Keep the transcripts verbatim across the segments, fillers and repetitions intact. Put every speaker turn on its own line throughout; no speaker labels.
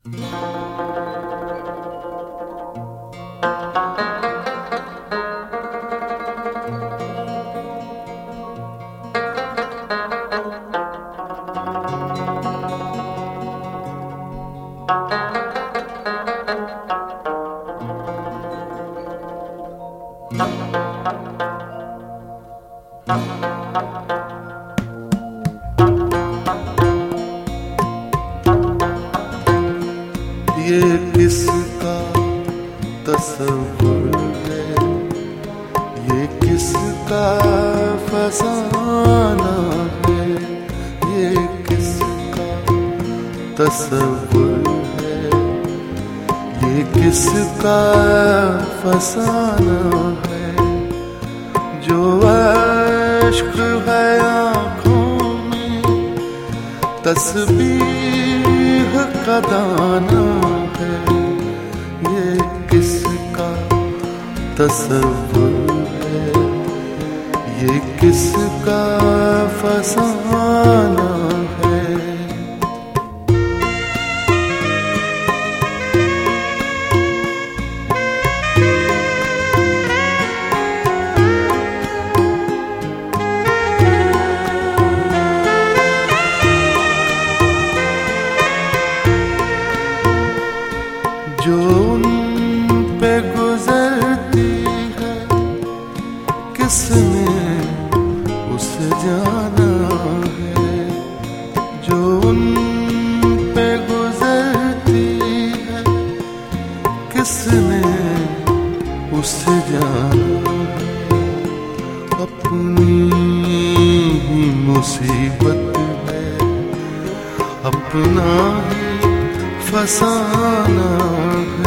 ये किसका तस्वुर है, ये किसका फसाना है, ये किसका तस्वुर है, ये किसका फसाना है। जो अश्क है आँखों में तस्बीह का दाना है, ये किसका तस्वुर है, ये किसका फसाना है। जो उन पे गुजरती है किसने उसे जाना है, जो उन पे गुजरती है किसने उसे जाना है। अपनी ही मुसीबत है, अपना ही फसाना है।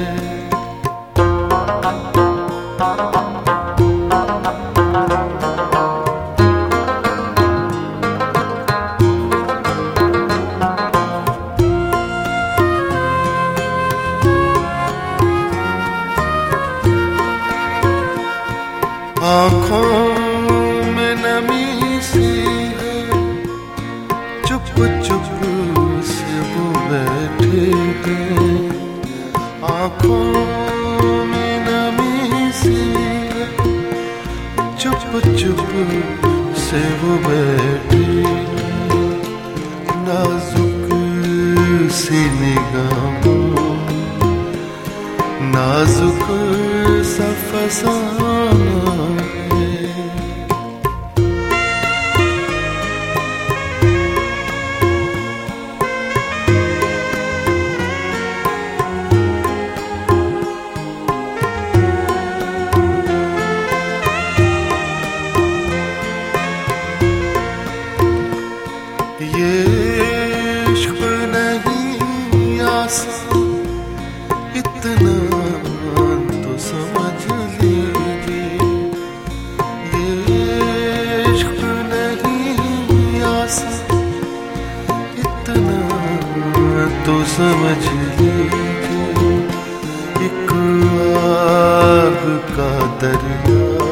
आँखों में नमी सी है, चुप चुप से वो बैठे हैं। आँखों में नमी सी है, चुप चुप से वो बैठे हैं। नाजुक सी निगाहों, नाजुक सा फसाना है। ये इश्क नहीं आसान, इतना तो समझ लीजिए। ये इश्क नहीं आसान, इतना तो समझ लीजिए। एक आग का दरिया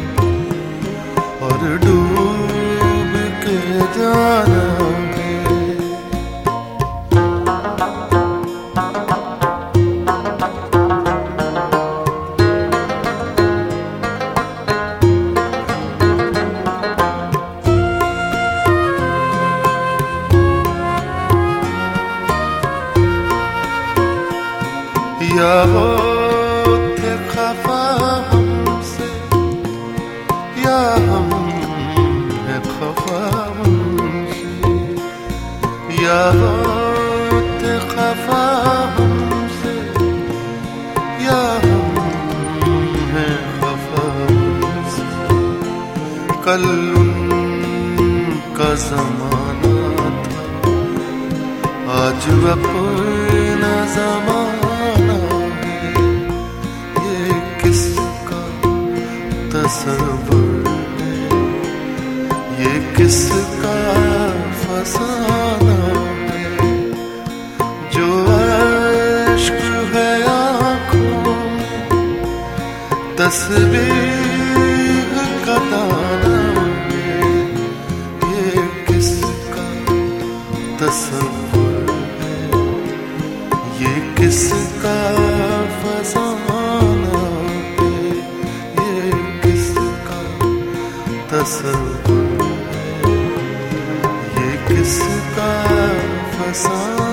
और डूब के जाना है। या वो थे खफा हमसे, या हम हैं खफा हमसे। या वो थे खफा हमसे, या हम हैं खफा हमसे। कल उनका ज़माना था, आज अपना ज़माना है। ये किसका तस्वुर है, ये किसका फसाना है। जो अश्क है आँखों में तस्बीह का दाना है, ये किसका तस्वुर है, किसका फसाना है, ये किसका तसव्वुर है, ये किसका फसाना